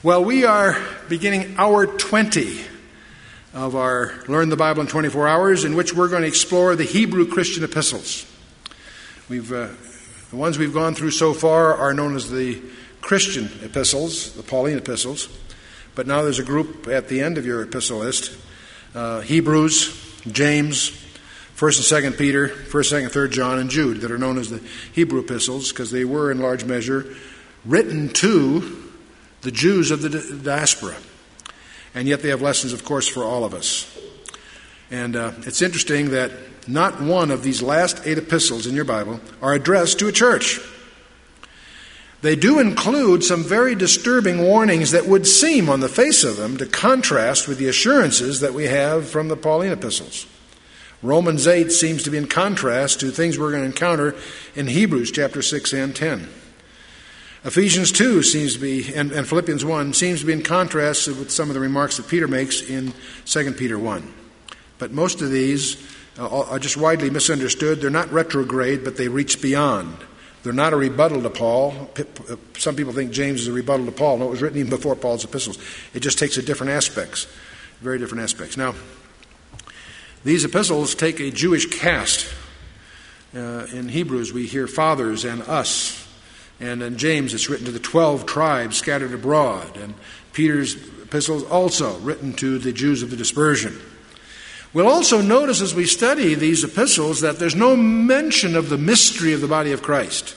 Well, we are beginning hour 20 of our Learn the Bible in 24 Hours, in which we're going to explore the Hebrew Christian epistles. The ones we've gone through so far are known as the Christian epistles, the Pauline epistles. But now there's a group at the end of your epistle list, Hebrews, James, 1st and 2nd Peter, 1st, 2nd, 3rd John, and Jude, that are known as the Hebrew epistles, because they were in large measure written to the Jews of the diaspora. And yet they have lessons, of course, for all of us. And it's interesting that not one of these last 8 epistles in your Bible are addressed to a church. They do include some very disturbing warnings that would seem, on the face of them, to contrast with the assurances that we have from the Pauline epistles. Romans 8 seems to be in contrast to things we're going to encounter in Hebrews chapter 6 and 10. Ephesians 2 seems to be, and Philippians 1 seems to be in contrast with some of the remarks that Peter makes in 2 Peter 1. But most of these are just widely misunderstood. They're not retrograde, but they reach beyond. They're not a rebuttal to Paul. Some people think James is a rebuttal to Paul. No, it was written even before Paul's epistles. It just takes different aspects, very different aspects. Now, these epistles take a Jewish cast. In Hebrews, we hear fathers and us. And in James, it's written to the 12 tribes scattered abroad. And Peter's epistles also written to the Jews of the dispersion. We'll also notice as we study these epistles that there's no mention of the mystery of the body of Christ.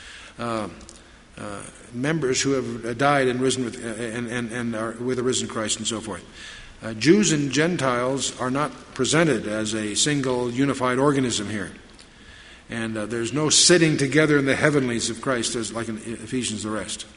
Members who have died and risen with, and are with a risen Christ and so forth. Jews and Gentiles are not presented as a single unified organism here. And there's no sitting together in the heavenlies of Christ as like in Ephesians the rest.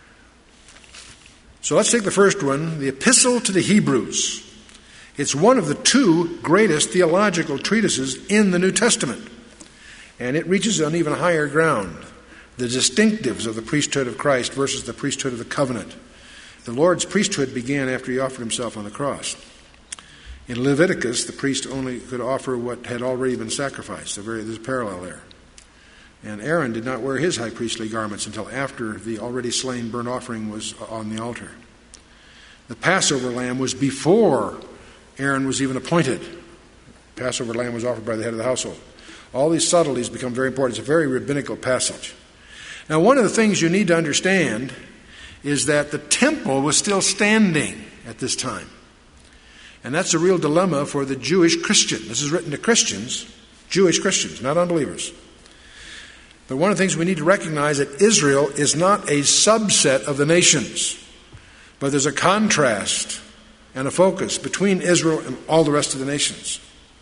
So let's take the first one, the Epistle to the Hebrews. It's one of the 2 greatest theological treatises in the New Testament. And it reaches on even higher ground, the distinctives of the priesthood of Christ versus the priesthood of the covenant. The Lord's priesthood began after he offered himself on the cross. In Leviticus, the priest only could offer what had already been sacrificed. There's a parallel there. And Aaron did not wear his high priestly garments until after the already slain burnt offering was on the altar. The Passover lamb was before Aaron was even appointed. The Passover lamb was offered by the head of the household. All these subtleties become very important. It's a very rabbinical passage. Now, one of the things you need to understand is that the temple was still standing at this time. And that's a real dilemma for the Jewish Christian. This is written to Christians, Jewish Christians, not unbelievers. But one of the things we need to recognize that Israel is not a subset of the nations, but there's a contrast and a focus between Israel and all the rest of the nations.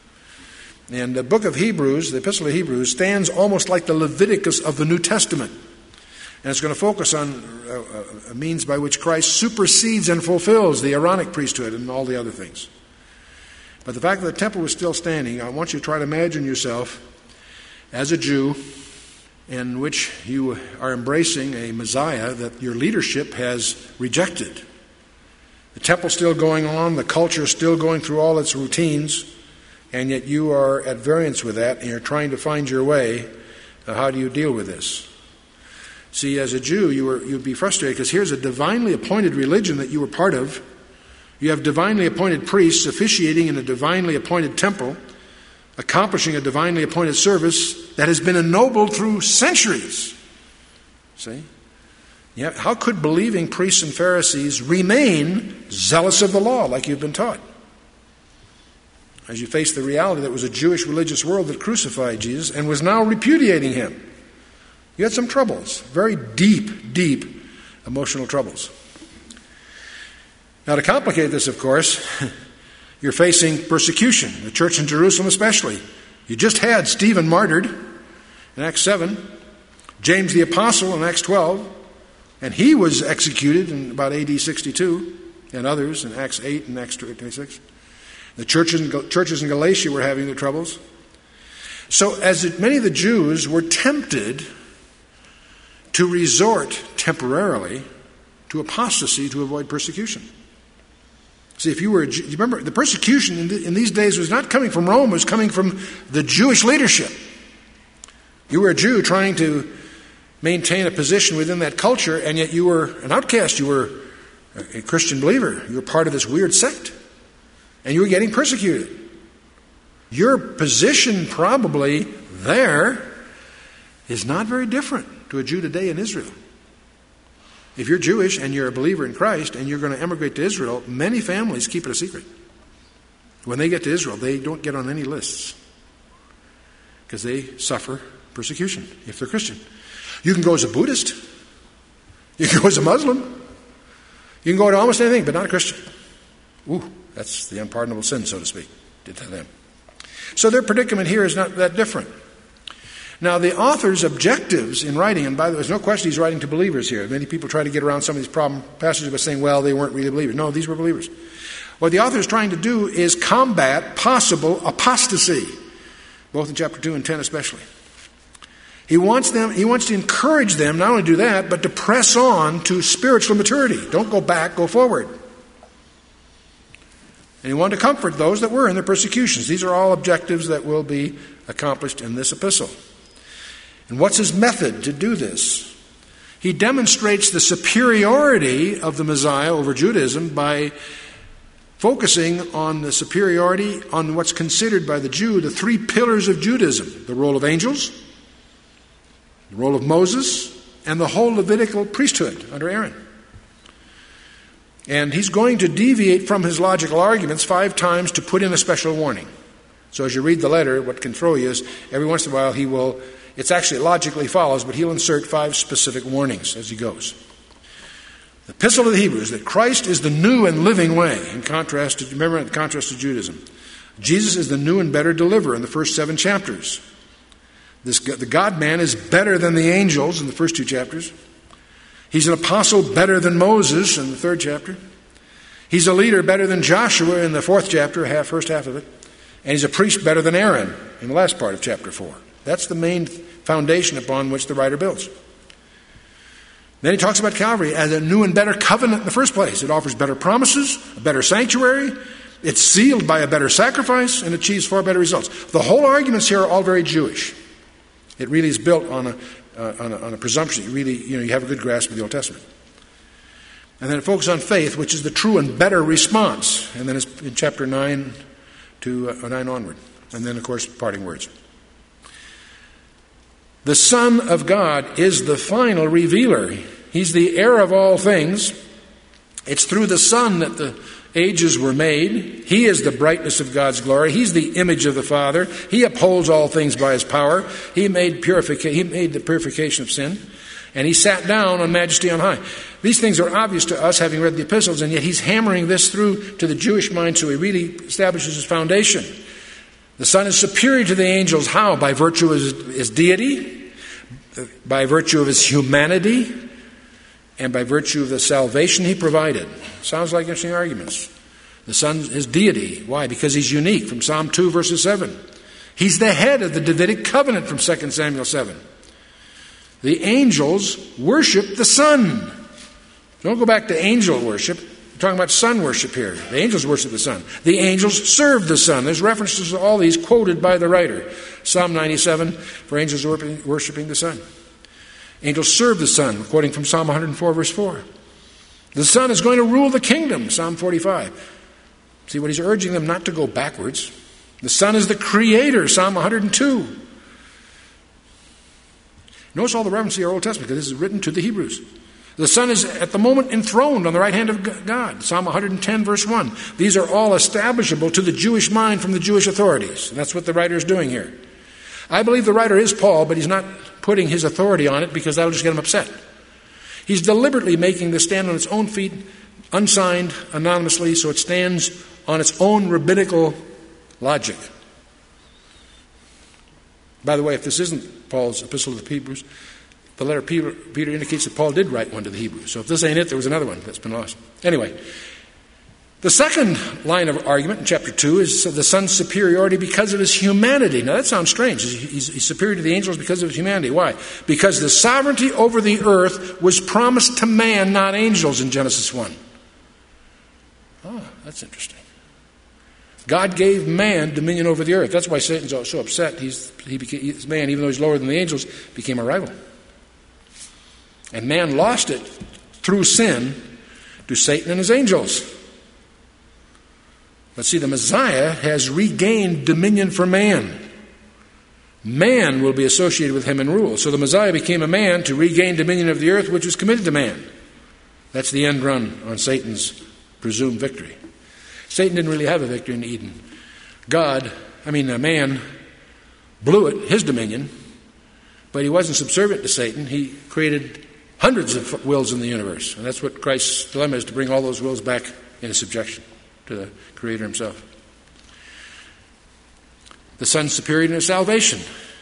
And the book of Hebrews, the Epistle of Hebrews, stands almost like the Leviticus of the New Testament. And it's going to focus on a means by which Christ supersedes and fulfills the Aaronic priesthood and all the other things. But the fact that the temple was still standing, I want you to try to imagine yourself as a Jew in which you are embracing a Messiah that your leadership has rejected. The temple's still going on, the culture is still going through all its routines, and yet you are at variance with that, and you're trying to find your way. How do you deal with this? See, as a Jew, you'd be frustrated because here's a divinely appointed religion that you were part of. You have divinely appointed priests officiating in a divinely appointed temple, accomplishing a divinely appointed service that has been ennobled through centuries. See? Yeah, how could believing priests and Pharisees remain zealous of the law like you've been taught? As you face the reality that it was a Jewish religious world that crucified Jesus and was now repudiating him. You had some troubles, very deep, deep emotional troubles. Now, to complicate this, of course, you're facing persecution, the church in Jerusalem especially. You just had Stephen martyred in Acts 7, James the Apostle in Acts 12, and he was executed in about AD 62, and others in Acts 8 and Acts 26. The churches in Galatia were having their troubles. So as many of the Jews were tempted to resort temporarily to apostasy to avoid persecution. See, if you were a Jew, you remember, the persecution in these days was not coming from Rome, it was coming from the Jewish leadership. You were a Jew trying to maintain a position within that culture, and yet you were an outcast. You were a Christian believer. You were part of this weird sect. And you were getting persecuted. Your position probably there is not very different to a Jew today in Israel. If you're Jewish and you're a believer in Christ and you're going to emigrate to Israel, many families keep it a secret. When they get to Israel, they don't get on any lists because they suffer persecution if they're Christian. You can go as a Buddhist. You can go as a Muslim. You can go to almost anything, but not a Christian. Ooh, that's the unpardonable sin, so to speak, to them. So their predicament here is not that different. Now, the author's objectives in writing, and by the way, there's no question he's writing to believers here. Many people try to get around some of these problem passages by saying, well, they weren't really believers. No, these were believers. What the author is trying to do is combat possible apostasy, both in chapter 2 and 10 especially. He wants to encourage them not only to do that, but to press on to spiritual maturity. Don't go back, go forward. And he wanted to comfort those that were in their persecutions. These are all objectives that will be accomplished in this epistle. And what's his method to do this? He demonstrates the superiority of the Messiah over Judaism by focusing on the superiority on what's considered by the Jew the three pillars of Judaism: the role of angels, the role of Moses, and the whole Levitical priesthood under Aaron. And he's going to deviate from his logical arguments 5 times to put in a special warning. So as you read the letter, what can throw you is every once in a while he will, it's actually logically follows, but he'll insert 5 specific warnings as he goes. The Epistle to the Hebrews, that Christ is the new and living way, in contrast to Judaism. Jesus is the new and better deliverer in the first 7 chapters. The God-man is better than the angels in the first 2 chapters. He's an apostle better than Moses in the 3rd chapter. He's a leader better than Joshua in the 4th chapter, first half of it. And he's a priest better than Aaron in the last part of chapter 4. That's the main foundation upon which the writer builds. Then he talks about Calvary as a new and better covenant in the first place. It offers better promises, a better sanctuary. It's sealed by a better sacrifice and achieves far better results. The whole arguments here are all very Jewish. It really is built on a presumption. You have a good grasp of the Old Testament. And then it focuses on faith, which is the true and better response. And then it's in chapter 9 to 9 onward. And then, of course, parting words. The Son of God is the final revealer. He's the heir of all things. It's through the Son that the ages were made. He is the brightness of God's glory. He's the image of the Father. He upholds all things by his power. He made the purification of sin. And he sat down on majesty on high. These things are obvious to us, having read the epistles, and yet he's hammering this through to the Jewish mind, so he really establishes his foundation. The Son is superior to the angels. How? By virtue of his deity, by virtue of his humanity, and by virtue of the salvation he provided. Sounds like interesting arguments. The Son is deity. Why? Because he's unique, from Psalm 2, verses 7. He's the head of the Davidic covenant from 2 Samuel 7. The angels worship the Son. Don't go back to angel worship. We're talking about Son worship here. The angels worship the Son. The angels serve the Son. There's references to all these quoted by the writer. Psalm 97, for angels worshiping the Son. Angels serve the Son, quoting from Psalm 104, verse 4. The Son is going to rule the kingdom, Psalm 45. See what he's urging them not to go backwards. The Son is the creator, Psalm 102. Notice all the references to our Old Testament, because this is written to the Hebrews. The Son is at the moment enthroned on the right hand of God, Psalm 110, verse 1. These are all establishable to the Jewish mind from the Jewish authorities. And that's what the writer is doing here. I believe the writer is Paul, but he's not putting his authority on it because that'll just get him upset. He's deliberately making this stand on its own feet, unsigned, anonymously, so it stands on its own rabbinical logic. By the way, if this isn't Paul's epistle to the Hebrews, the letter Peter indicates that Paul did write one to the Hebrews. So if this ain't it, there was another one that's been lost. Anyway, the second line of argument in chapter 2 is the Son's superiority because of his humanity. Now that sounds strange. He's superior to the angels because of his humanity. Why? Because the sovereignty over the earth was promised to man, not angels, in Genesis 1. Oh, that's interesting. God gave man dominion over the earth. That's why Satan's so upset. He's man, even though he's lower than the angels, became a rival. And man lost it through sin, to Satan and his angels. But see, the Messiah has regained dominion for man. Man will be associated with him and rule. So the Messiah became a man to regain dominion of the earth, which was committed to man. That's the end run on Satan's presumed victory. Satan didn't really have a victory in Eden. Man blew it, his dominion, but he wasn't subservient to Satan. He created hundreds of wills in the universe. And that's what Christ's dilemma is, to bring all those wills back into subjection to the Creator himself. The Son's superior to salvation,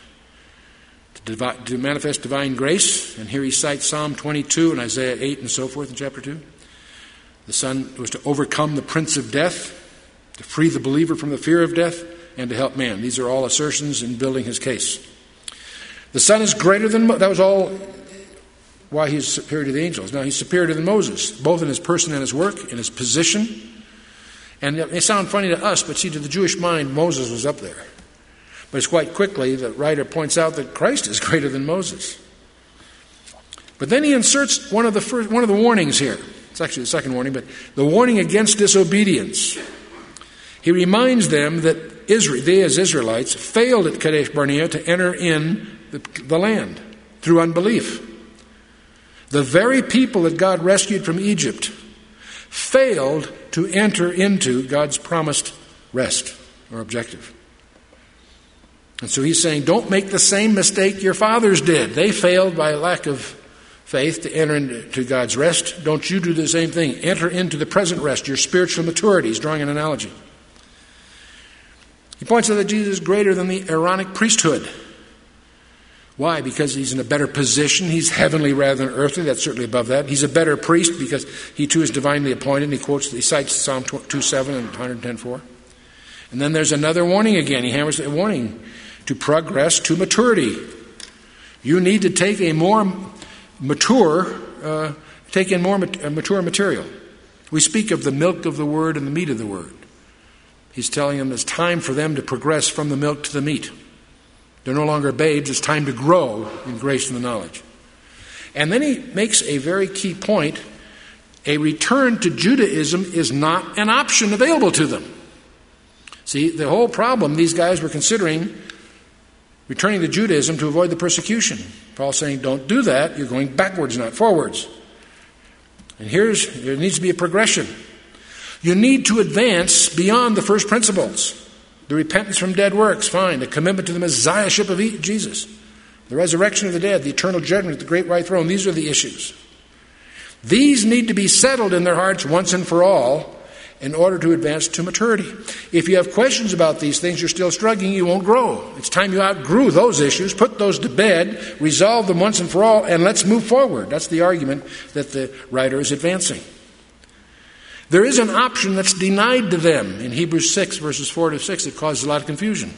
to manifest divine grace. And here he cites Psalm 22 and Isaiah 8 and so forth in chapter 2. The Son was to overcome the prince of death, to free the believer from the fear of death, and to help man. These are all assertions in building his case. The Son is greater than that was all why he's superior to the angels. Now he's superior than Moses, both in his person and his work, in his position. And it may sound funny to us, but see, to the Jewish mind, Moses was up there. But it's quite quickly the writer points out that Christ is greater than Moses. But then he inserts one of the warnings here. It's actually the second warning, but the warning against disobedience. He reminds them that they as Israelites failed at Kadesh Barnea to enter in the land through unbelief. The very people that God rescued from Egypt failed to enter into God's promised rest or objective. And so he's saying, don't make the same mistake your fathers did. They failed by lack of faith to enter into God's rest. Don't you do the same thing. Enter into the present rest, your spiritual maturity. He's drawing an analogy. He points out that Jesus is greater than the Aaronic priesthood. Why? Because he's in a better position. He's heavenly rather than earthly. That's certainly above that. He's a better priest because he too is divinely appointed. He cites Psalm 2:7 and 110:4. And then there's another warning again. He hammers a warning to progress to maturity. You need to take in more mature material. We speak of the milk of the word and the meat of the word. He's telling them it's time for them to progress from the milk to the meat. They're no longer babes. It's time to grow in grace and the knowledge. And then he makes a very key point. A return to Judaism is not an option available to them. See, the whole problem, these guys were considering returning to Judaism to avoid the persecution. Paul's saying, don't do that. You're going backwards, not forwards. And there needs to be a progression. You need to advance beyond the first principles. The repentance from dead works, fine. The commitment to the Messiahship of Jesus. The resurrection of the dead, the eternal judgment at the great white throne. These are the issues. These need to be settled in their hearts once and for all in order to advance to maturity. If you have questions about these things, you're still struggling, you won't grow. It's time you outgrew those issues, put those to bed, resolve them once and for all, and let's move forward. That's the argument that the writer is advancing. There is an option that's denied to them in Hebrews 6, verses 4 to 6, that causes a lot of confusion.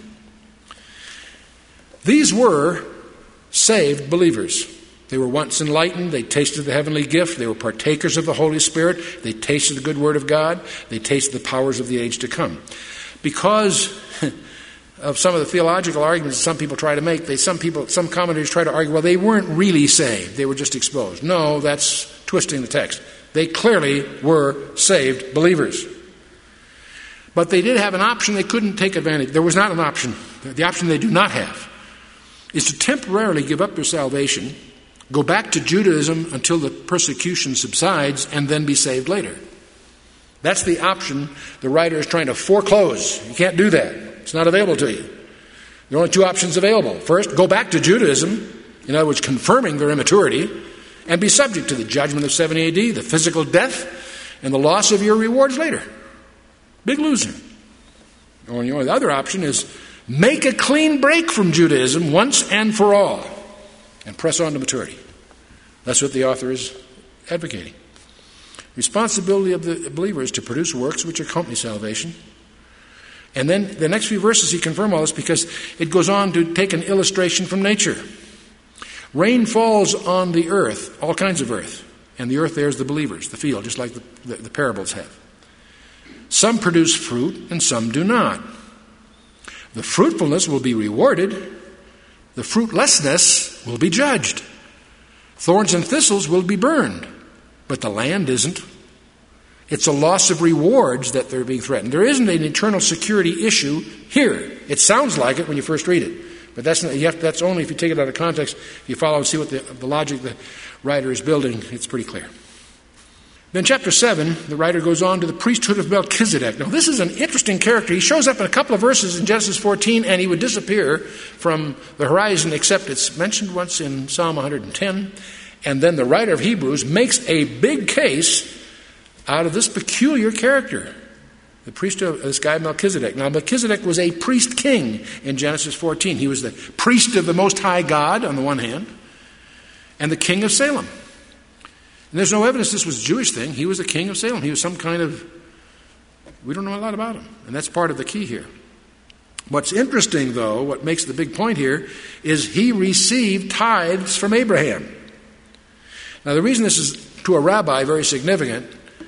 These were saved believers. They were once enlightened. They tasted the heavenly gift. They were partakers of the Holy Spirit. They tasted the good word of God. They tasted the powers of the age to come. Because of some of the theological arguments some people try to make, some commentators try to argue, well, they weren't really saved. They were just exposed. No, that's twisting the text. They clearly were saved believers. But they did have an option they couldn't take advantage. There was not an option. The option they do not have is to temporarily give up their salvation, go back to Judaism until the persecution subsides, and then be saved later. That's the option the writer is trying to foreclose. You can't do that. It's not available to you. There are only two options available. First, go back to Judaism, in other words, confirming their immaturity, and be subject to the judgment of 70 AD, the physical death, and the loss of your rewards later. Big loser. Or the other option is make a clean break from Judaism once and for all and press on to maturity. That's what the author is advocating. Responsibility of the believer is to produce works which accompany salvation. And then the next few verses he confirms all this because it goes on to take an illustration from nature. Rain falls on the earth, all kinds of earth. And the earth there is the believers, the field, just like the parables have. Some produce fruit and some do not. The fruitfulness will be rewarded. The fruitlessness will be judged. Thorns and thistles will be burned. But the land isn't. It's a loss of rewards that they're being threatened. There isn't an eternal security issue here. It sounds like it when you first read it. But that's only if you take it out of context. If you follow and see what the logic the writer is building, it's pretty clear. Then chapter 7, the writer goes on to the priesthood of Melchizedek. Now this is an interesting character. He shows up in a couple of verses in Genesis 14, and he would disappear from the horizon, except it's mentioned once in Psalm 110. And then the writer of Hebrews makes a big case out of this peculiar character, the priesthood of this guy Melchizedek. Now Melchizedek was a priest king in Genesis 14. He was the priest of the Most High God on the one hand, and the king of Salem. And there's no evidence this was a Jewish thing. He was the king of Salem. He was some kind of, we don't know a lot about him. And that's part of the key here. What's interesting, though, what makes the big point here, is he received tithes from Abraham. Now the reason this is, to a rabbi, very significant,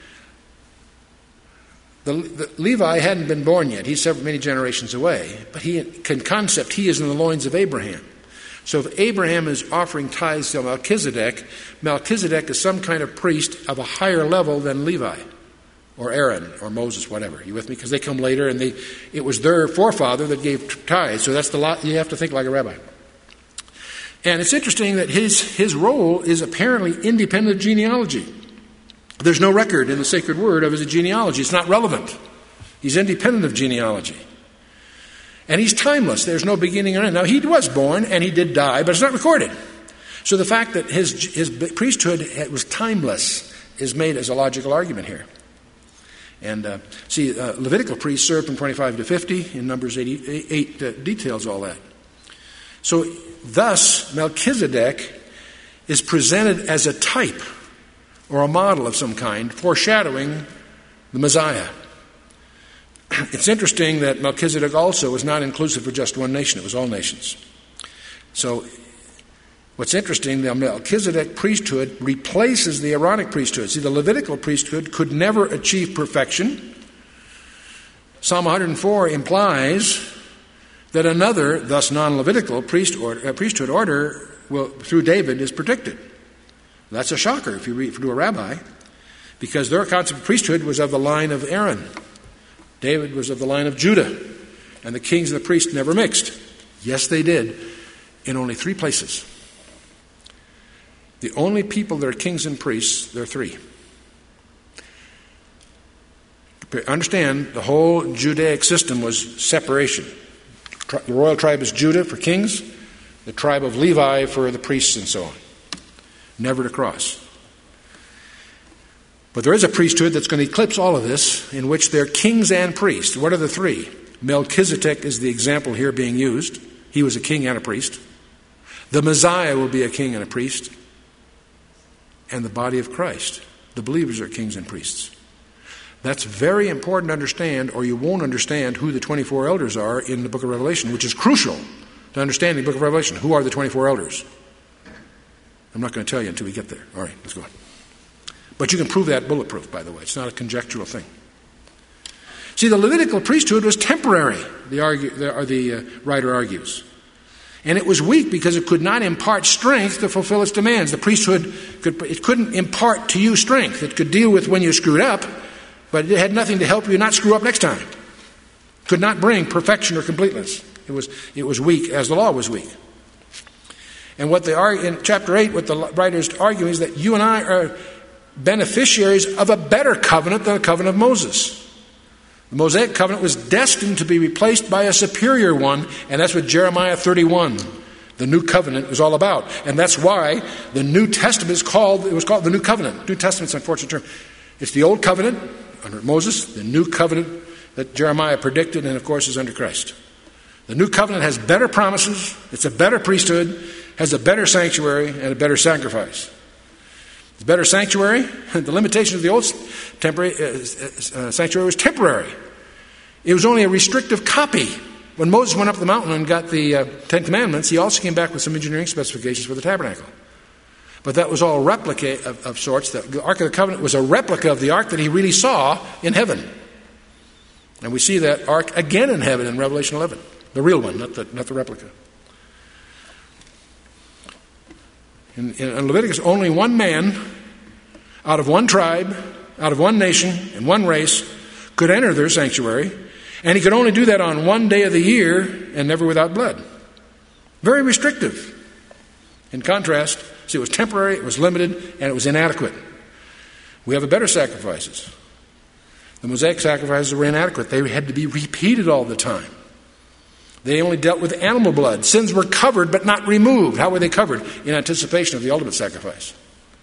the Levi hadn't been born yet. He's many generations away. But he is in the loins of Abraham. So if Abraham is offering tithes to Melchizedek, Melchizedek is some kind of priest of a higher level than Levi or Aaron or Moses, whatever. You with me? Because they come later, and it was their forefather that gave tithes. So that's the lot. You have to think like a rabbi. And it's interesting that his role is apparently independent of genealogy. There's no record in the sacred word of his genealogy. It's not relevant. He's independent of genealogy. And he's timeless. There's no beginning or end. Now, he was born and he did die, but it's not recorded. So the fact that his priesthood was timeless is made as a logical argument here. And Levitical priests served from 25 to 50. In Numbers 88 details all that. So thus, Melchizedek is presented as a type or a model of some kind, foreshadowing the Messiah. It's interesting that Melchizedek also was not inclusive of just one nation. It was all nations. So what's interesting, the Melchizedek priesthood replaces the Aaronic priesthood. See, the Levitical priesthood could never achieve perfection. Psalm 104 implies that another, thus non-Levitical priesthood order through David is predicted. That's a shocker if you read to a rabbi, because their concept of priesthood was of the line of Aaron. David was of the line of Judah, and the kings and the priests never mixed. Yes, they did, in only 3 places. The only people that are kings and priests, there are 3. Understand, the whole Judaic system was separation. The royal tribe is Judah for kings, the tribe of Levi for the priests and so on. Never to cross. But there is a priesthood that's going to eclipse all of this, in which they're kings and priests. What are the 3? Melchizedek is the example here being used. He was a king and a priest. The Messiah will be a king and a priest. And the body of Christ. The believers are kings and priests. That's very important to understand, or you won't understand who the 24 elders are in the book of Revelation, which is crucial to understanding the book of Revelation. Who are the 24 elders? I'm not going to tell you until we get there. All right, let's go on. But you can prove that bulletproof, by the way. It's not a conjectural thing. See, the Levitical priesthood was temporary, the writer argues. And it was weak because it could not impart strength to fulfill its demands. The priesthood couldn't impart to you strength. It could deal with when you screwed up, but it had nothing to help you not screw up next time. It could not bring perfection or completeness. It was weak, as the law was weak. And what they are in chapter 8, what the writers argue is that you and I are beneficiaries of a better covenant than the covenant of Moses. The Mosaic covenant was destined to be replaced by a superior one, and that's what Jeremiah 31, the new covenant, was all about. And that's why the New Testament was called the New Covenant. New Testament's an unfortunate term. It's the Old Covenant under Moses, the New Covenant that Jeremiah predicted, and of course is under Christ. The New Covenant has better promises, it's a better priesthood, has a better sanctuary, and a better sacrifice. The better sanctuary, the limitation of the old sanctuary was temporary. It was only a restrictive copy. When Moses went up the mountain and got the 10 Commandments, he also came back with some engineering specifications for the tabernacle. But that was all replica of sorts. The Ark of the Covenant was a replica of the Ark that he really saw in heaven. And we see that Ark again in heaven in Revelation 11. The real one, not the replica. In Leviticus, only one man out of one tribe out of one nation and one race could enter their sanctuary, and he could only do that on one day of the year and never without blood. Very restrictive. In contrast, see, it was temporary, it was limited, and it was inadequate. We have better sacrifices. The Mosaic sacrifices were inadequate. They had to be repeated all the time. They only dealt with animal blood. Sins were covered but not removed. How were they covered? In anticipation of the ultimate sacrifice.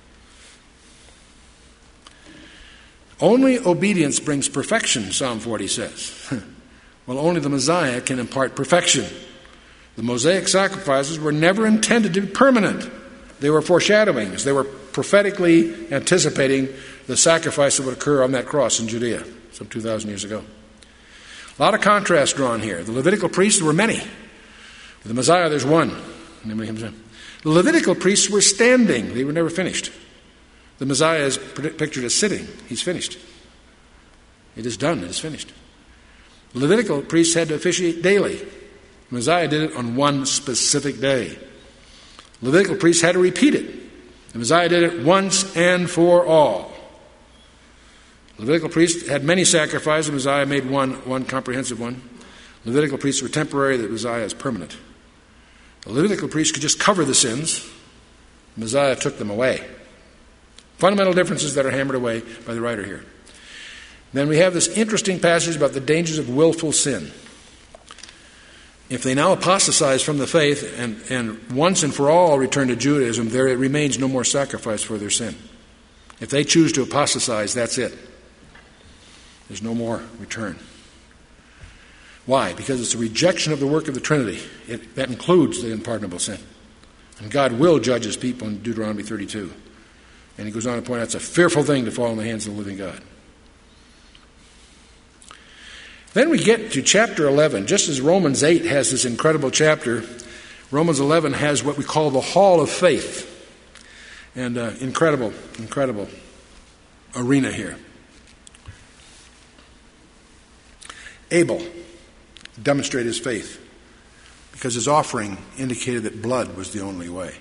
Only obedience brings perfection, Psalm 40 says. Well, only the Messiah can impart perfection. The Mosaic sacrifices were never intended to be permanent. They were foreshadowings. They were prophetically anticipating the sacrifice that would occur on that cross in Judea some 2,000 years ago. A lot of contrast drawn here. The Levitical priests, there were many. With the Messiah, there's one. The Levitical priests were standing. They were never finished. The Messiah is pictured as sitting. He's finished. It is done. It is finished. The Levitical priests had to officiate daily. The Messiah did it on one specific day. The Levitical priests had to repeat it. The Messiah did it once and for all. The Levitical priests had many sacrifices. The Messiah made one comprehensive one. The Levitical priests were temporary. The Messiah is permanent. The Levitical priests could just cover the sins. The Messiah took them away. Fundamental differences that are hammered away by the writer here. Then we have this interesting passage about the dangers of willful sin. If they now apostatize from the faith and once and for all return to Judaism, there remains no more sacrifice for their sin. If they choose to apostatize, that's it. There's no more return. Why? Because it's a rejection of the work of the Trinity. That includes the unpardonable sin. And God will judge his people in Deuteronomy 32. And he goes on to point out it's a fearful thing to fall in the hands of the living God. Then we get to chapter 11. Just as Romans 8 has this incredible chapter, Romans 11 has what we call the Hall of Faith. And incredible arena here. Abel demonstrated his faith because his offering indicated that blood was the only way.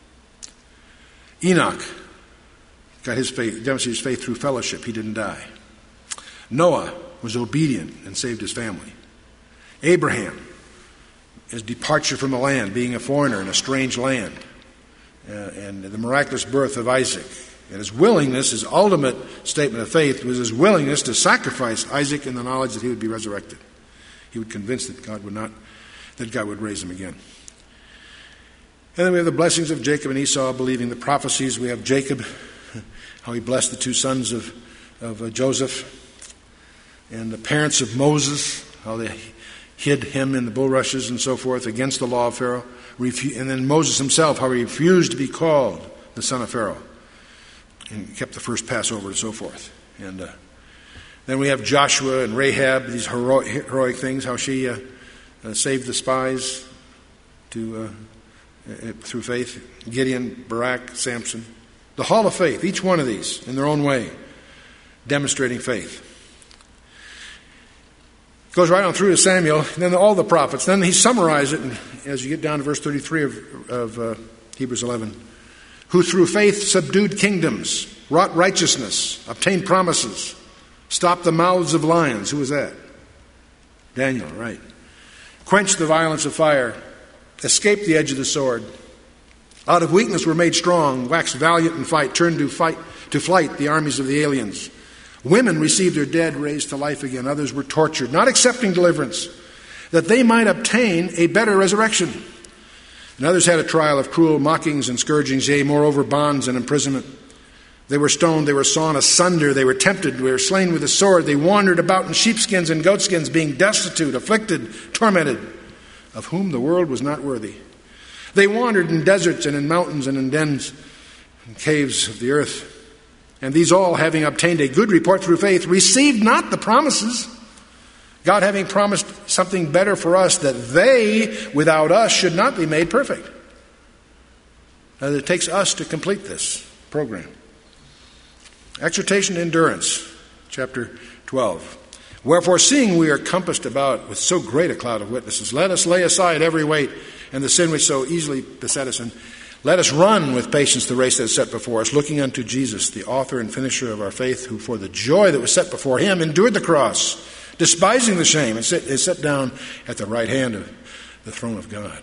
Enoch got his faith, demonstrated his faith through fellowship. He didn't die. Noah was obedient and saved his family. Abraham, his departure from the land, being a foreigner in a strange land, and the miraculous birth of Isaac. And his willingness, his ultimate statement of faith, was his willingness to sacrifice Isaac in the knowledge that he would be resurrected. He was convinced that God would raise him again. And then we have the blessings of Jacob and Esau, believing the prophecies. We have Jacob, how he blessed the two sons of Joseph, and the parents of Moses, how they hid him in the bulrushes and so forth against the law of Pharaoh. And then Moses himself, how he refused to be called the son of Pharaoh and kept the first Passover and so forth. And then we have Joshua and Rahab, these heroic things, how she saved the spies through faith. Gideon, Barak, Samson. The Hall of Faith, each one of these in their own way, demonstrating faith. Goes right on through to Samuel, and then all the prophets. Then he summarized it as you get down to verse 33 of Hebrews 11. Who through faith subdued kingdoms, wrought righteousness, obtained promises, stopped the mouths of lions. Who was that? Daniel, right. Quenched the violence of fire, escaped the edge of the sword. Out of weakness were made strong, waxed valiant in fight, turned to flight the armies of the aliens. Women received their dead raised to life again. Others were tortured, not accepting deliverance, that they might obtain a better resurrection. And others had a trial of cruel mockings and scourgings, yea, moreover, bonds and imprisonment. They were stoned, they were sawn asunder, they were tempted, they were slain with the sword. They wandered about in sheepskins and goatskins, being destitute, afflicted, tormented, of whom the world was not worthy. They wandered in deserts and in mountains and in dens and caves of the earth. And these all, having obtained a good report through faith, received not the promises, God having promised something better for us, that they, without us, should not be made perfect. Now, it takes us to complete this program. Exhortation to endurance, chapter 12. Wherefore, seeing we are compassed about with so great a cloud of witnesses, let us lay aside every weight and the sin which so easily beset us, and Let us run with patience the race that is set before us, looking unto Jesus, the author and finisher of our faith, who for the joy that was set before him endured the cross, despising the shame, and is set down at the right hand of the throne of God.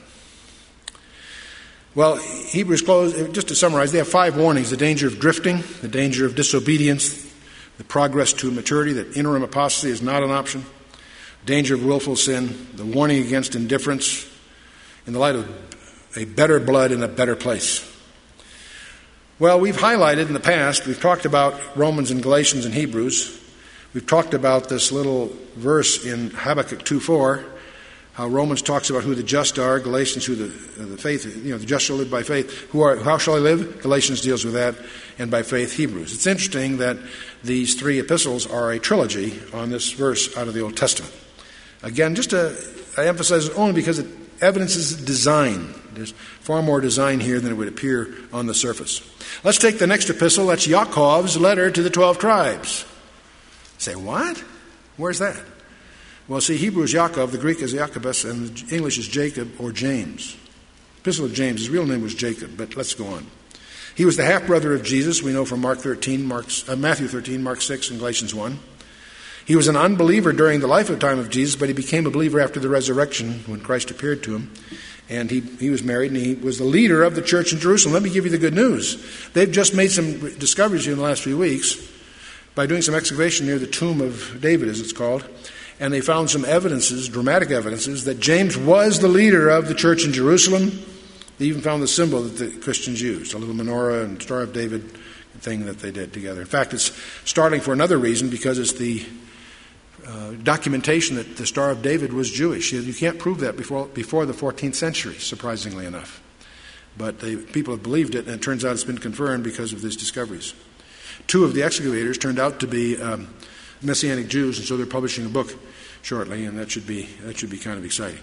Well, Hebrews close, just to summarize, they have 5 warnings: the danger of drifting, the danger of disobedience, the progress to maturity, that interim apostasy is not an option, danger of willful sin, the warning against indifference, in the light of a better blood in a better place. Well, we've highlighted in the past, we've talked about Romans and Galatians and Hebrews. We've talked about this little verse in Habakkuk 2:4, how Romans talks about who the just are, Galatians who the faith, the just shall live by faith. How shall I live? Galatians deals with that, and by faith, Hebrews. It's interesting that these 3 epistles are a trilogy on this verse out of the Old Testament. Again, I emphasize it only because it evidences design. There's far more design here than it would appear on the surface. Let's take the next epistle. That's Yaakov's letter to the 12 tribes. Say, what? Where's that? Well, see, Hebrew is Yaakov, the Greek is Jacobus, and the English is Jacob or James. Epistle of James, his real name was Jacob, but let's go on. He was the half-brother of Jesus, we know from Matthew 13, Mark 6, and Galatians 1. He was an unbeliever during the lifetime of Jesus, but he became a believer after the resurrection when Christ appeared to him. And he was married, and he was the leader of the church in Jerusalem. Let me give you the good news. They've just made some discoveries in the last few weeks by doing some excavation near the tomb of David, as it's called. And they found some evidences, dramatic evidences, that James was the leader of the church in Jerusalem. They even found the symbol that the Christians used, a little menorah and Star of David thing that they did together. In fact, it's startling for another reason, because it's the documentation that the Star of David was Jewish. You can't prove that before the 14th century, surprisingly enough. But people have believed it, and it turns out it's been confirmed because of these discoveries. 2 of the excavators turned out to be Messianic Jews, and so they're publishing a book shortly, and that should be kind of exciting.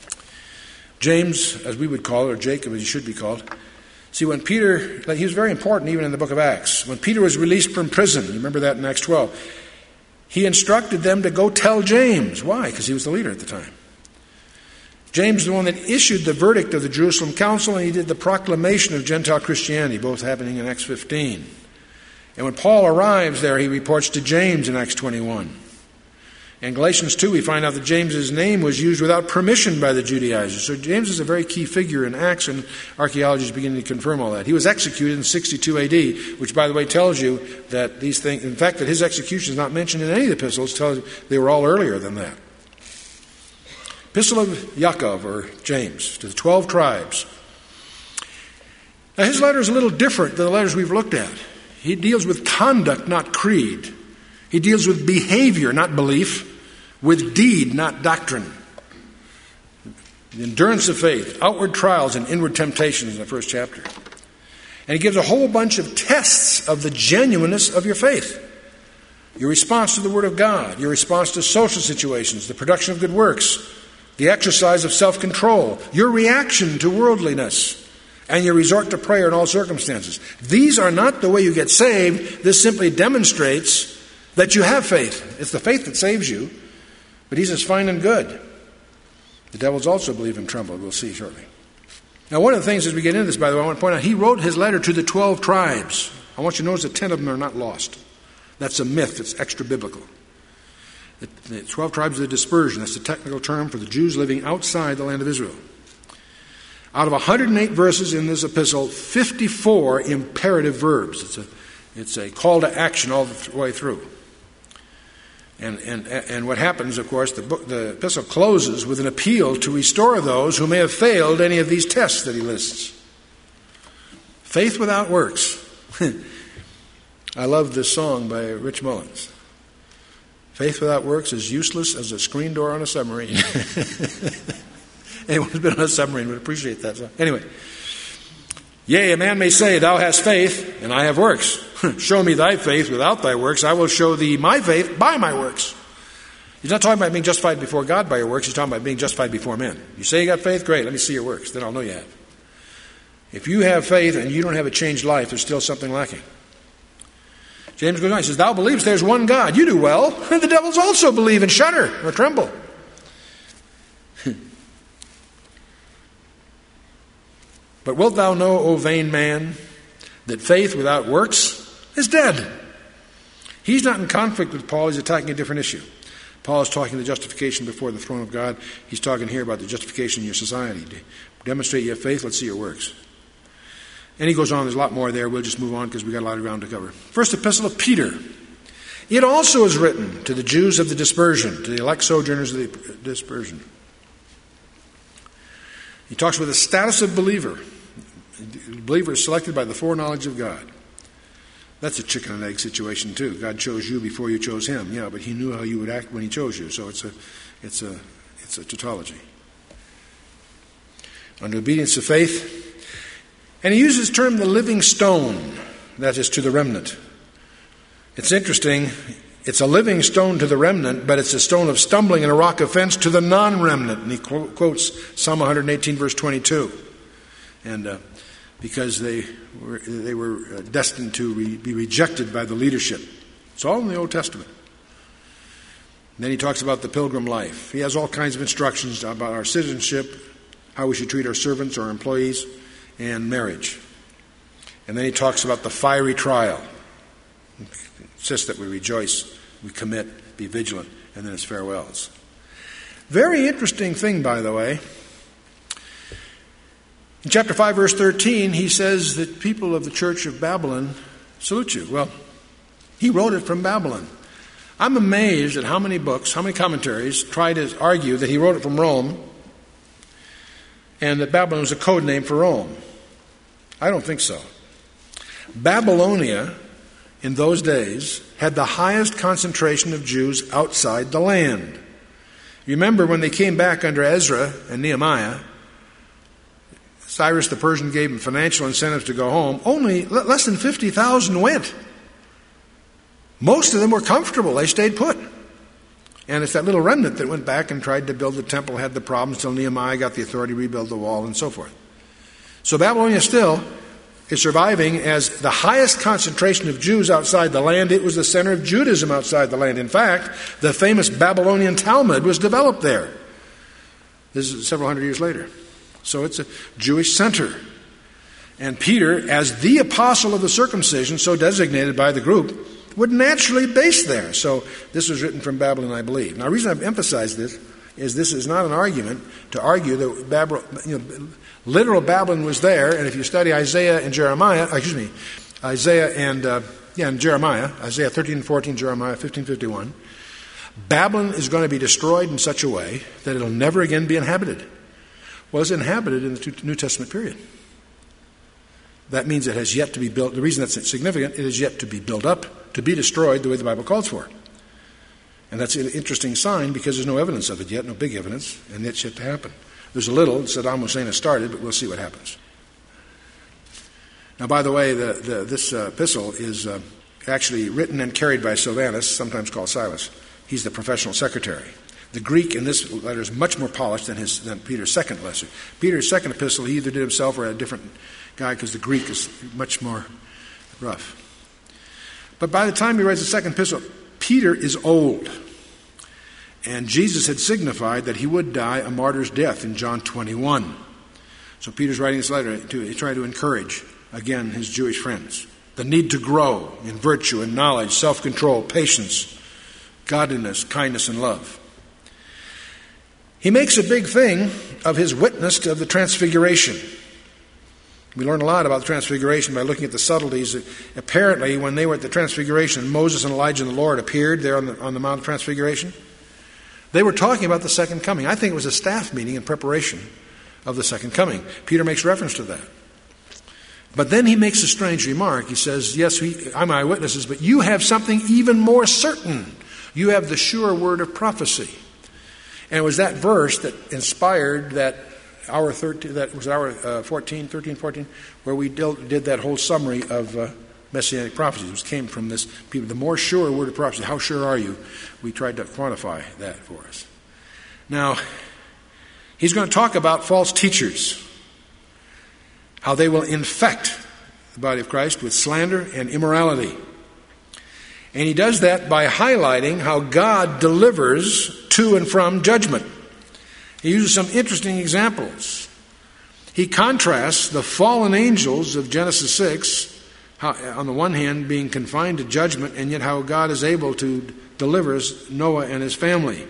James, as we would call it, or Jacob as he should be called. See, when Peter, he was very important even in the book of Acts. When Peter was released from prison, you remember that in Acts 12, he instructed them to go tell James. Why? Because he was the leader at the time. James is the one that issued the verdict of the Jerusalem Council, and he did the proclamation of Gentile Christianity, both happening in Acts 15. And when Paul arrives there, he reports to James in Acts 21. In Galatians 2, we find out that James's name was used without permission by the Judaizers. So James is a very key figure in Acts, and archaeology is beginning to confirm all that. He was executed in 62 A.D., which, by the way, tells you that these things, in fact, that his execution is not mentioned in any of the epistles, tells you they were all earlier than that. Epistle of Yaakov, or James, to the 12 tribes. Now, his letter is a little different than the letters we've looked at. He deals with conduct, not creed. He deals with behavior, not belief, with deed, not doctrine. The endurance of faith, outward trials and inward temptations in the first chapter. And he gives a whole bunch of tests of the genuineness of your faith. Your response to the Word of God, your response to social situations, the production of good works, the exercise of self-control, your reaction to worldliness, and your resort to prayer in all circumstances. These are not the way you get saved. This simply demonstrates that you have faith. It's the faith that saves you, but he says fine and good. The devils also believe and tremble. We'll see shortly. Now, one of the things as we get into this, by the way, I want to point out, he wrote his letter to the 12 tribes. I want you to notice that 10 of them are not lost. That's a myth. It's extra-biblical. The 12 tribes of the dispersion, that's the technical term for the Jews living outside the land of Israel. Out of 108 verses in this epistle, 54 imperative verbs. It's a call to action all the way through. And what happens, of course, the epistle closes with an appeal to restore those who may have failed any of these tests that he lists. Faith without works. I love this song by Rich Mullins. Faith without works is useless as a screen door on a submarine. Anyone who's been on a submarine would appreciate that song. Anyway. Yea, a man may say, thou hast faith, and I have works. Show me thy faith without thy works. I will show thee my faith by my works. He's not talking about being justified before God by your works. He's talking about being justified before men. You say you got faith? Great. Let me see your works. Then I'll know you have. If you have faith and you don't have a changed life, there's still something lacking. James goes on. He says, thou believest there's one God. You do well. And the devils also believe and shudder or tremble. But wilt thou know, O vain man, that faith without works is dead? He's not in conflict with Paul. He's attacking a different issue. Paul is talking the justification before the throne of God. He's talking here about the justification in your society. To demonstrate you have faith, let's see your works. And he goes on. There's a lot more there. We'll just move on because we've got a lot of ground to cover. First epistle of Peter. It also is written to the Jews of the dispersion, to the elect sojourners of the dispersion. He talks about the status of believer. The believer is selected by the foreknowledge of God. That's a chicken and egg situation too. God chose you before you chose him. Yeah, but he knew how you would act when he chose you. So it's a tautology. Under obedience of faith. And he uses the term the living stone, that is to the remnant. It's interesting. It's a living stone to the remnant, but it's a stone of stumbling and a rock of offense to the non-remnant. And he quotes Psalm 118, verse 22. And because they were destined to be rejected by the leadership. It's all in the Old Testament. And then he talks about the pilgrim life. He has all kinds of instructions about our citizenship, how we should treat our servants, our employees, and marriage. And then he talks about the fiery trial. He insists that we rejoice, we commit, be vigilant, and then his farewells. Very interesting thing, by the way. In chapter 5, verse 13, he says that people of the church of Babylon salute you. Well, he wrote it from Babylon. I'm amazed at how many books, how many commentaries try to argue that he wrote it from Rome and that Babylon was a code name for Rome. I don't think so. Babylonia, in those days, had the highest concentration of Jews outside the land. Remember when they came back under Ezra and Nehemiah, Cyrus the Persian gave them financial incentives to go home. Only less than 50,000 went. Most of them were comfortable. They stayed put. And it's that little remnant that went back and tried to build the temple, had the problems till Nehemiah got the authority to rebuild the wall and so forth. So Babylonia still is surviving as the highest concentration of Jews outside the land. It was the center of Judaism outside the land. In fact, the famous Babylonian Talmud was developed there. This is several hundred years later. So it's a Jewish center. And Peter, as the apostle of the circumcision, so designated by the group, would naturally base there. So this was written from Babylon, I believe. Now, the reason I've emphasized this is not an argument to argue that literal Babylon was there. And if you study Isaiah and Jeremiah, Isaiah 13 and 14, Jeremiah 15:51, Babylon is going to be destroyed in such a way that it'll never again be inhabited. Well, it's inhabited in the New Testament period. That means it has yet to be built. The reason that's significant, it is yet to be built up, to be destroyed the way the Bible calls for it. And that's an interesting sign because there's no evidence of it yet, no big evidence, and it's yet to happen. There's a little. Saddam Hussein has started, but we'll see what happens. Now, by the way, this epistle is actually written and carried by Silvanus, sometimes called Silas. He's the professional secretary. The Greek in this letter is much more polished than Peter's second letter. Peter's second epistle, he either did himself or had a different guy because the Greek is much more rough. But by the time he writes the second epistle, Peter is old. And Jesus had signified that he would die a martyr's death in John 21. So Peter's writing this letter to try to encourage, again, his Jewish friends. The need to grow in virtue and knowledge, self-control, patience, godliness, kindness, and love. He makes a big thing of his witness to the transfiguration. We learn a lot about the transfiguration by looking at the subtleties. Apparently, when they were at the transfiguration, Moses and Elijah and the Lord appeared there on the Mount of Transfiguration. They were talking about the second coming. I think it was a staff meeting in preparation of the second coming. Peter makes reference to that. But then he makes a strange remark. He says, yes, I'm eyewitnesses, but you have something even more certain. You have the sure word of prophecy. And it was that verse that inspired that hour 13, that was hour 13, 14, where we did that whole summary of Messianic prophecies. It came from this, people, the more sure word of prophecy. How sure are you? We tried to quantify that for us. Now, he's going to talk about false teachers, how they will infect the body of Christ with slander and immorality. And he does that by highlighting how God delivers to and from judgment. He uses some interesting examples. He contrasts the fallen angels of Genesis 6, how, on the one hand, being confined to judgment, and yet how God is able to deliver Noah and his family.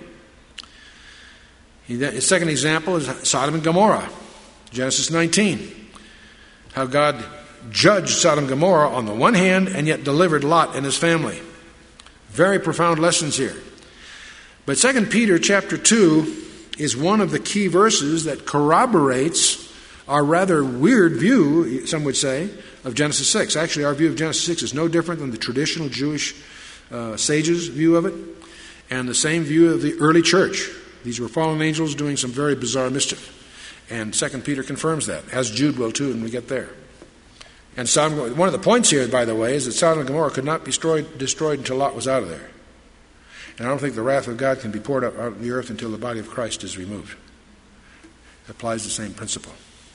His second example is Sodom and Gomorrah, Genesis 19. How God judged Sodom and Gomorrah on the one hand, and yet delivered Lot and his family. Very profound lessons here. But 2 Peter chapter 2 is one of the key verses that corroborates our rather weird view, some would say, of Genesis 6. Actually, our view of Genesis 6 is no different than the traditional Jewish sages' view of it, and the same view of the early church. These were fallen angels doing some very bizarre mischief. And 2 Peter confirms that, as Jude will too when we get there. And one of the points here, by the way, is that Sodom and Gomorrah could not be destroyed until Lot was out of there. And I don't think the wrath of God can be poured out of the earth until the body of Christ is removed. It applies the same principle.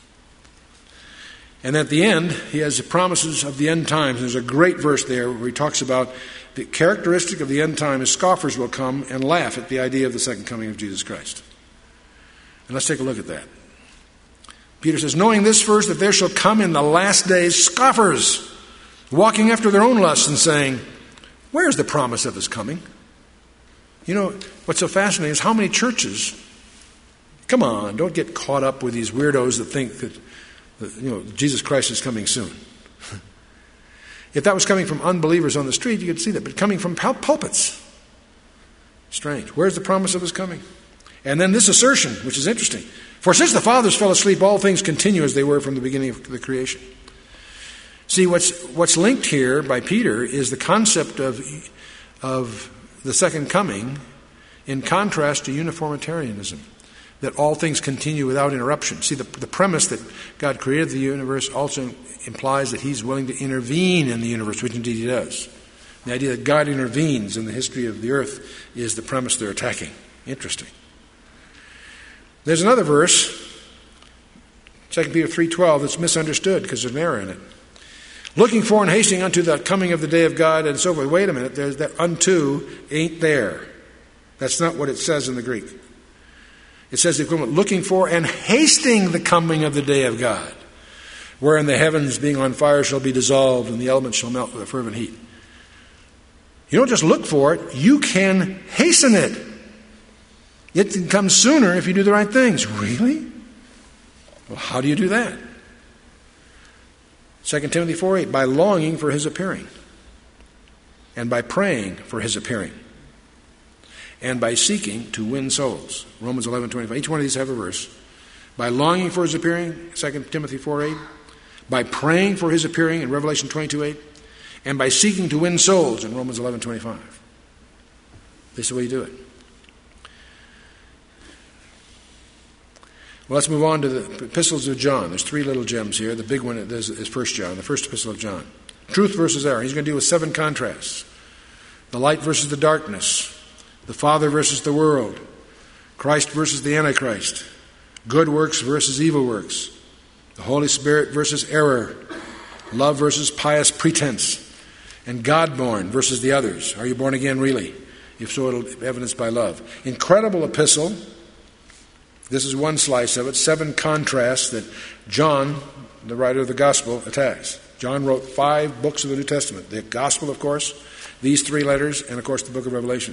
And at the end, he has the promises of the end times. There's a great verse there where he talks about the characteristic of the end time is scoffers will come and laugh at the idea of the second coming of Jesus Christ. And let's take a look at that. Peter says, knowing this first, that there shall come in the last days scoffers, walking after their own lusts and saying, where's the promise of his coming? You know, what's so fascinating is how many churches, come on, don't get caught up with these weirdos that think that Jesus Christ is coming soon. If that was coming from unbelievers on the street, you could see that, but coming from pulpits. Strange. Where's the promise of his coming? And then this assertion, which is interesting. For since the fathers fell asleep, all things continue as they were from the beginning of the creation. See, what's linked here by Peter is the concept of the second coming in contrast to uniformitarianism, that all things continue without interruption. See, the premise that God created the universe also implies that he's willing to intervene in the universe, which indeed he does. The idea that God intervenes in the history of the earth is the premise they're attacking. Interesting. There's another verse, 2 Peter 3:12, that's misunderstood because there's an error in it. Looking for and hastening unto the coming of the day of God and so forth. Wait a minute, there's that unto ain't there. That's not what it says in the Greek. It says the equivalent, looking for and hasting the coming of the day of God, wherein the heavens being on fire shall be dissolved and the elements shall melt with a fervent heat. You don't just look for it, you can hasten it. It can come sooner if you do the right things. Really? Well, how do you do that? 2 Timothy 4:8, by longing for his appearing, and by praying for his appearing, and by seeking to win souls. Romans 11:25. Each one of these have a verse. By longing for his appearing, 2 Timothy 4:8, by praying for his appearing in Revelation 22:8, and by seeking to win souls in Romans 11:25. This is the way you do it. Well, let's move on to the epistles of John. There's three little gems here. The big one is 1 John, the first epistle of John. Truth versus error. He's going to deal with 7 contrasts. The light versus the darkness. The Father versus the world. Christ versus the Antichrist. Good works versus evil works. The Holy Spirit versus error. Love versus pious pretense. And God-born versus the others. Are you born again really? If so, it'll be evidenced by love. Incredible epistle. This is one slice of it. 7 contrasts that John, the writer of the Gospel, attacks. John wrote 5 books of the New Testament. The Gospel, of course, these 3 letters, and, of course, the book of Revelation.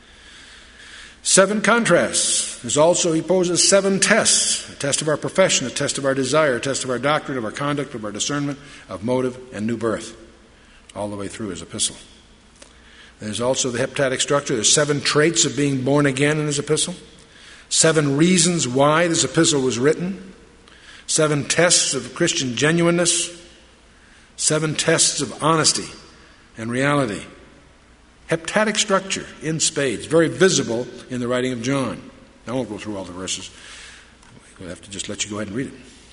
7 contrasts. There's also, he poses 7 tests. A test of our profession, a test of our desire, a test of our doctrine, of our conduct, of our discernment, of motive, and new birth. All the way through his epistle. There's also the heptadic structure. There's 7 traits of being born again in his epistle. 7 reasons why this epistle was written. 7 tests of Christian genuineness. 7 tests of honesty and reality. Heptadic structure in spades, very visible in the writing of John. I won't go through all the verses. We'll have to just let you go ahead and read it.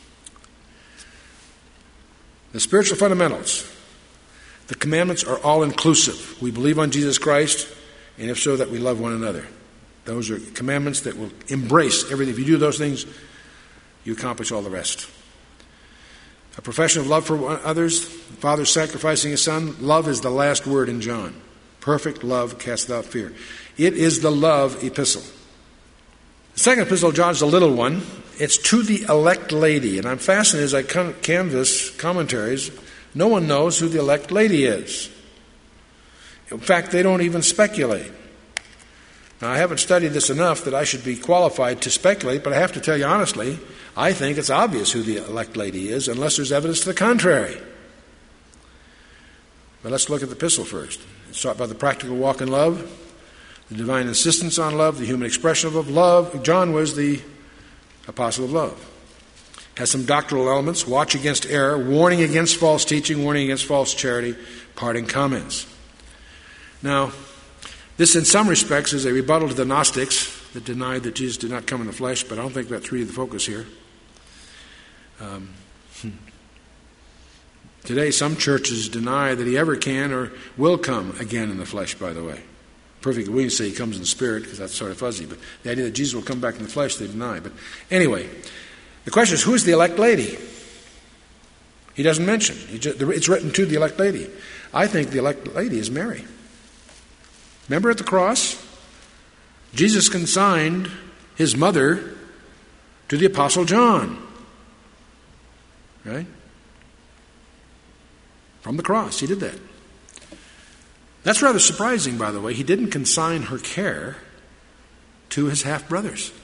The spiritual fundamentals. The commandments are all inclusive. We believe on Jesus Christ, and if so, that we love one another. Those are commandments that will embrace everything. If you do those things, you accomplish all the rest. A profession of love for others, the Father sacrificing His Son. Love is the last word in John. Perfect love casts out fear. It is the love epistle. The second epistle of John is a little one, It's to the elect lady. And I'm fascinated as I canvass commentaries. No one knows who the elect lady is. In fact, they don't even speculate. Now, I haven't studied this enough that I should be qualified to speculate, but I have to tell you honestly, I think it's obvious who the elect lady is, unless there's evidence to the contrary. But let's look at the epistle first. It's taught about the practical walk in love, the divine insistence on love, the human expression of love. John was the apostle of love. Has some doctrinal elements: watch against error, warning against false teaching, warning against false charity, parting comments. Now, this in some respects is a rebuttal to the Gnostics that denied that Jesus did not come in the flesh, but I don't think that's really the focus here. Today, some churches deny that he ever can or will come again in the flesh, by the way. Perfectly, we can say he comes in the spirit because that's sort of fuzzy, but the idea that Jesus will come back in the flesh, they deny. But anyway, the question is, who's the elect lady? He doesn't mention. It's written to the elect lady. I think the elect lady is Mary. Remember at the cross, Jesus consigned his mother to the Apostle John. Right? From the cross, he did that. That's rather surprising, by the way. He didn't consign her care to his half-brothers,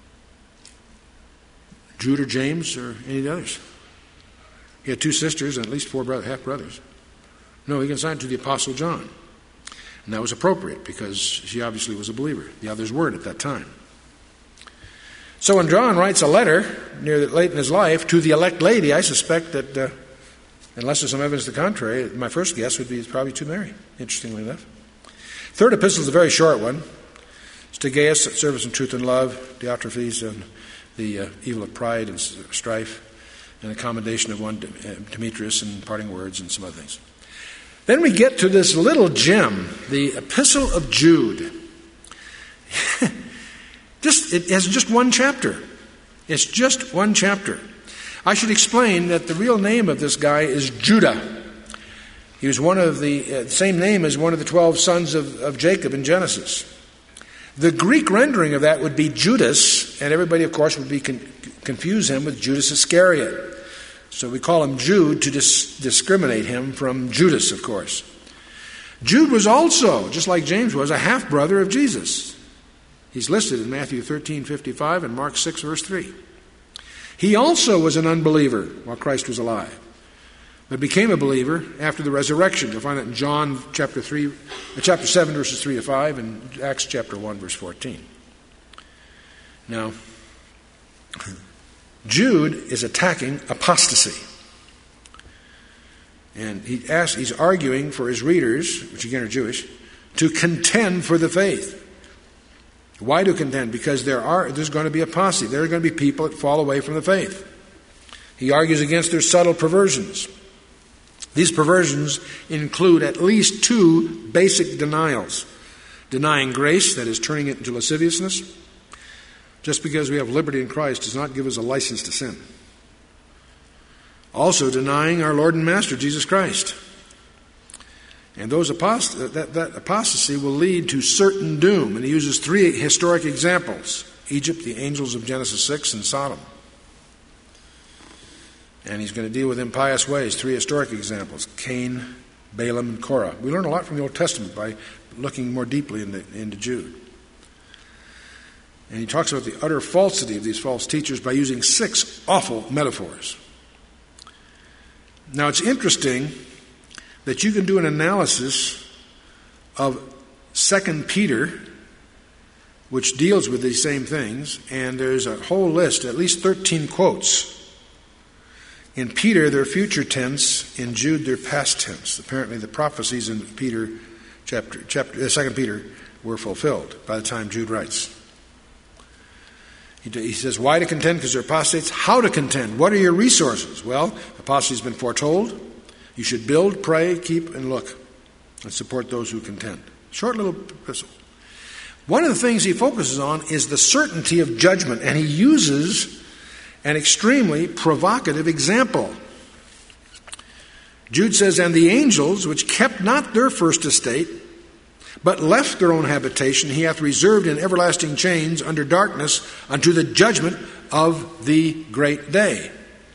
Jude or James or any of the others. He had two sisters and at least four half-brothers. No, he consigned to the Apostle John. And that was appropriate because she obviously was a believer. The others weren't at that time. So when John writes a letter late in his life to the elect lady, I suspect that, unless there's some evidence to the contrary, my first guess would be it's probably to Mary, interestingly enough. Third epistle is a very short one. It's to Gaius, service and truth and love, Diotrephes, and the evil of pride and strife, and the commendation of one Demetrius, and parting words and some other things. Then we get to this little gem, the Epistle of Jude. It has just one chapter. It's just one chapter. I should explain that the real name of this guy is Judah. He was one of the same name as one of the 12 sons of Jacob in Genesis. The Greek rendering of that would be Judas, and everybody, of course, would confuse him with Judas Iscariot. So we call him Jude to discriminate him from Judas, of course. Jude was also, just like James was, a half-brother of Jesus. He's listed in Matthew 13:55 and Mark 6, verse 3. He also was an unbeliever while Christ was alive, but became a believer after the resurrection. You'll find that in John chapter 7, verses 3 to 5, and Acts chapter 1, verse 14. Now, Jude is attacking apostasy. And he's arguing for his readers, which again are Jewish, to contend for the faith. Why to contend? Because there's going to be apostasy. There are going to be people that fall away from the faith. He argues against their subtle perversions. These perversions include at least two basic denials. Denying grace, that is, turning it into lasciviousness. Just because we have liberty in Christ does not give us a license to sin. Also denying our Lord and Master, Jesus Christ. And that apostasy will lead to certain doom. And he uses three historic examples: Egypt, the angels of Genesis 6, and Sodom. And he's going to deal with impious ways. Three historic examples: Cain, Balaam, and Korah. We learn a lot from the Old Testament by looking more deeply into Jude. And he talks about the utter falsity of these false teachers by using 6 awful metaphors. Now, it's interesting that you can do an analysis of 2 Peter, which deals with these same things, and there's a whole list, at least 13 quotes. In Peter, they're future tense. In Jude, they're past tense. Apparently, the prophecies in 2 Peter were fulfilled by the time Jude writes. He says, why to contend? Because they're apostates. How to contend? What are your resources? Well, apostasy has been foretold. You should build, pray, keep, and look, and support those who contend. Short little epistle. One of the things he focuses on is the certainty of judgment, and he uses an extremely provocative example. Jude says, and the angels, which kept not their first estate, but left their own habitation he hath reserved in everlasting chains under darkness unto the judgment of the great day.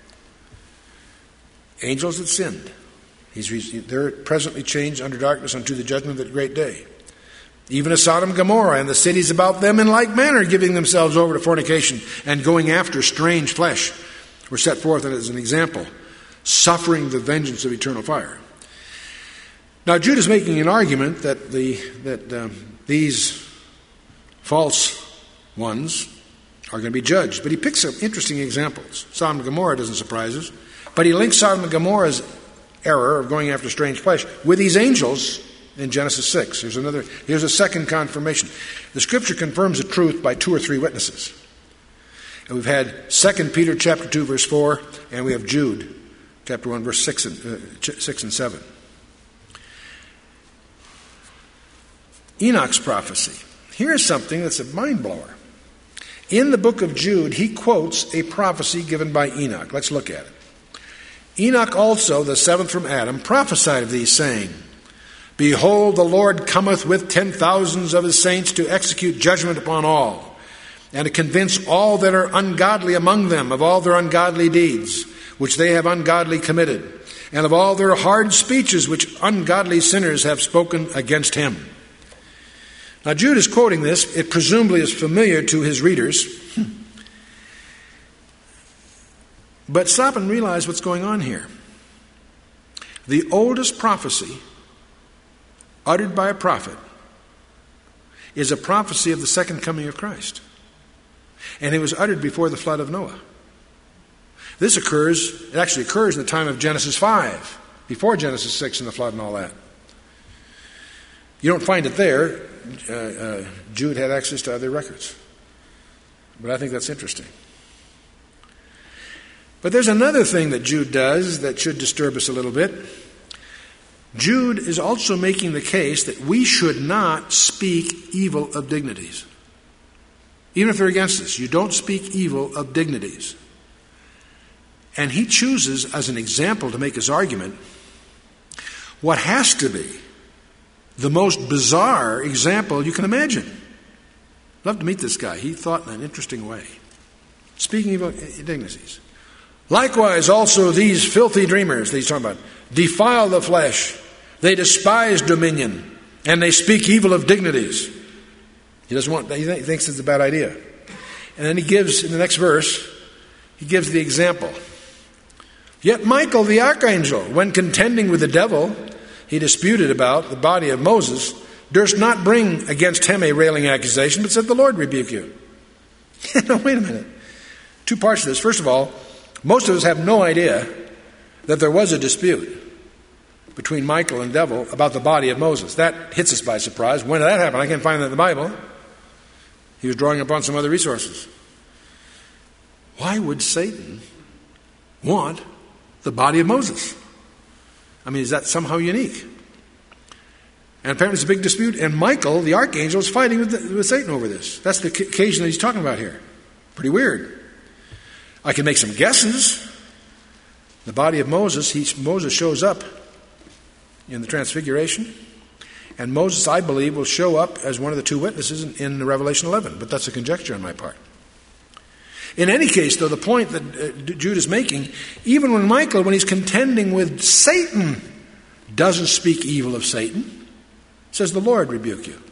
Angels that sinned. They're presently changed under darkness unto the judgment of the great day. Even as Sodom and Gomorrah and the cities about them in like manner, giving themselves over to fornication and going after strange flesh, were set forth as an example, suffering the vengeance of eternal fire. Now Jude is making an argument that these false ones are going to be judged, but he picks some interesting examples. Sodom and Gomorrah doesn't surprise us, but he links Sodom and Gomorrah's error of going after strange flesh with these angels in Genesis 6. Here's a second confirmation. The Scripture confirms the truth by 2 or 3 witnesses. And we've had 2 Peter chapter 2, verse 4, and we have Jude chapter 1, verse 6 and 7. Enoch's prophecy. Here's something that's a mind-blower. In the book of Jude, he quotes a prophecy given by Enoch. Let's look at it. Enoch also, the seventh from Adam, prophesied of these, saying, Behold, the Lord cometh with 10,000s of his saints to execute judgment upon all, and to convince all that are ungodly among them of all their ungodly deeds, which they have ungodly committed, and of all their hard speeches which ungodly sinners have spoken against him. Now Jude is quoting this. It presumably is familiar to his readers. But stop and realize what's going on here. The oldest prophecy uttered by a prophet is a prophecy of the second coming of Christ. And it was uttered before the flood of Noah. It actually occurs in the time of Genesis 5, before Genesis 6 and the flood and all that. You don't find it there. Jude had access to other records. But I think that's interesting. But there's another thing that Jude does that should disturb us a little bit. Jude is also making the case that we should not speak evil of dignities. Even if they're against us, you don't speak evil of dignities. And he chooses as an example to make his argument what has to be the most bizarre example you can imagine. Love to meet this guy. He thought in an interesting way. Speaking evil of dignities. Likewise, also these filthy dreamers that he's talking about defile the flesh. They despise dominion, and they speak evil of dignities. He thinks it's a bad idea. And then he gives, in the next verse, he gives the example. Yet Michael the archangel, when contending with the devil, he disputed about the body of Moses, durst not bring against him a railing accusation, but said, The Lord rebuke you. Now, wait a minute. 2 parts to this. First of all, most of us have no idea that there was a dispute between Michael and the devil about the body of Moses. That hits us by surprise. When did that happen? I can't find that in the Bible. He was drawing upon some other resources. Why would Satan want the body of Moses? I mean, is that somehow unique? And apparently it's a big dispute, and Michael, the archangel, is fighting with Satan over this. That's the occasion that he's talking about here. Pretty weird. I can make some guesses. The body of Moses, Moses shows up in the Transfiguration, and Moses, I believe, will show up as one of the 2 witnesses in Revelation 11, but that's a conjecture on my part. In any case, though, the point that Jude is making, even when Michael, when he's contending with Satan, doesn't speak evil of Satan, says, The Lord rebuke you.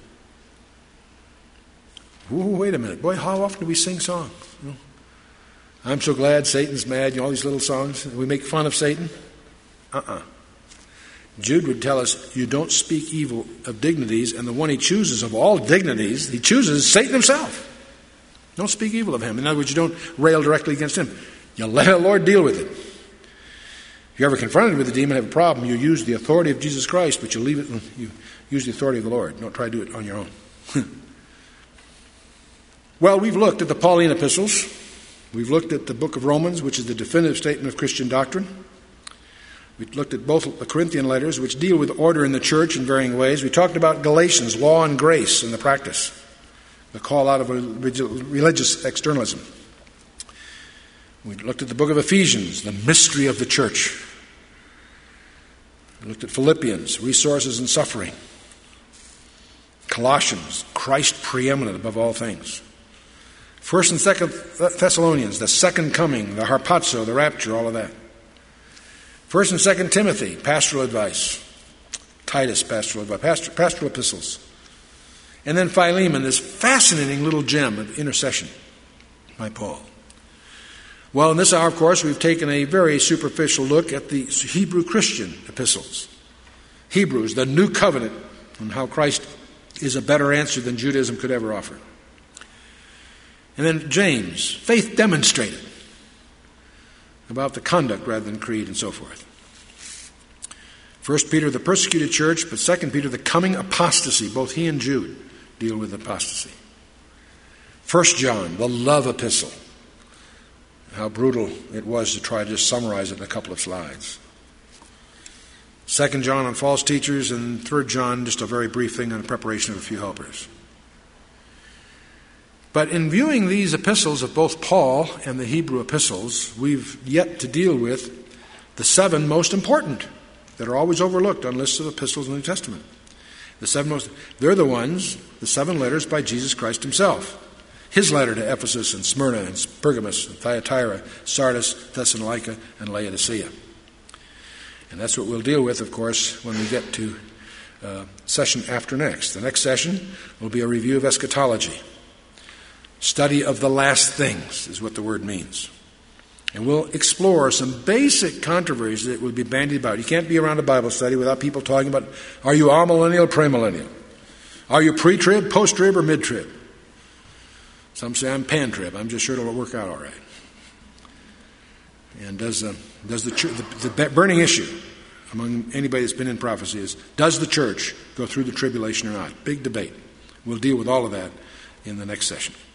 Ooh, wait a minute. Boy, how often do we sing songs? I'm so glad Satan's mad, all these little songs. We make fun of Satan. Jude would tell us, you don't speak evil of dignities, and the one he chooses of all dignities, he chooses Satan himself. Don't speak evil of him. In other words, you don't rail directly against him. You let the Lord deal with it. If you're ever confronted with a demon and have a problem, you use the authority of Jesus Christ, but you leave it, you use the authority of the Lord. Don't try to do it on your own. Well, we've looked at the Pauline epistles. We've looked at the book of Romans, which is the definitive statement of Christian doctrine. We've looked at both the Corinthian letters, which deal with order in the church in varying ways. We talked about Galatians, law and grace in the practice, the call out of religious externalism. We looked at the book of Ephesians, the mystery of the church. We looked at Philippians, resources and suffering. Colossians, Christ preeminent above all things. 1st and 2nd Thessalonians, the second coming, the harpazo, the rapture, all of that. 1st and 2nd Timothy, pastoral advice. Titus, pastoral advice, pastoral epistles. And then Philemon, this fascinating little gem of intercession by Paul. Well, in this hour, of course, we've taken a very superficial look at the Hebrew Christian epistles. Hebrews, the new covenant, and how Christ is a better answer than Judaism could ever offer. And then James, faith demonstrated, about the conduct rather than creed and so forth. 1 Peter, the persecuted church, but 2 Peter, the coming apostasy. Both he and Jude deal with apostasy. 1 John, the love epistle. How brutal it was to try to just summarize it in a couple of slides. 2 John on false teachers, and 3 John, just a very brief thing on the preparation of a few helpers. But in viewing these epistles of both Paul and the Hebrew epistles, we've yet to deal with the 7 most important that are always overlooked on lists of epistles in the New Testament. They're the ones, the 7 letters by Jesus Christ himself. His letter to Ephesus and Smyrna and Pergamos and Thyatira, Sardis, Thessalonica, and Laodicea. And that's what we'll deal with, of course, when we get to session after next. The next session will be a review of eschatology. Study of the last things is what the word means. And we'll explore some basic controversies that will be bandied about. You can't be around a Bible study without people talking about, are you amillennial, premillennial? Are you pre-trib, post-trib, or mid-trib? Some say I'm pan-trib. I'm just sure it'll work out all right. And does the burning issue among anybody that's been in prophecy is, does the church go through the tribulation or not? Big debate. We'll deal with all of that in the next session.